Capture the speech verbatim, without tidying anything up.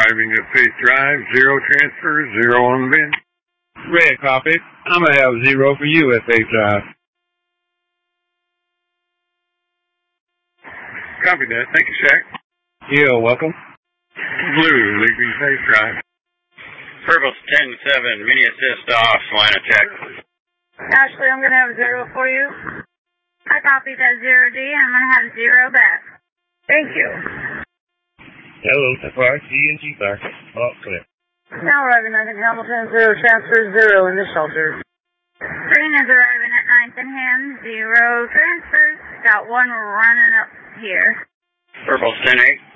arriving at Faith Drive, zero transfer, zero on the bin. Red copy. I'm going to have zero for you at Faith Drive. Copy that. Thank you, Shaq. You're welcome. Blue, leaving Faith Drive. Purple's ten seven, mini assist off, line of check. Ashley, I'm going to have zero for you. I copied that zero D, and I'm going to have zero back. Thank you. Hello, F R C and G sir. Oh, clear. Now arriving at Hamilton, zero transfer, zero in the shelter. Green is arriving at ninth and Ham, zero transfers. Got one running up here. Purple's ten eight.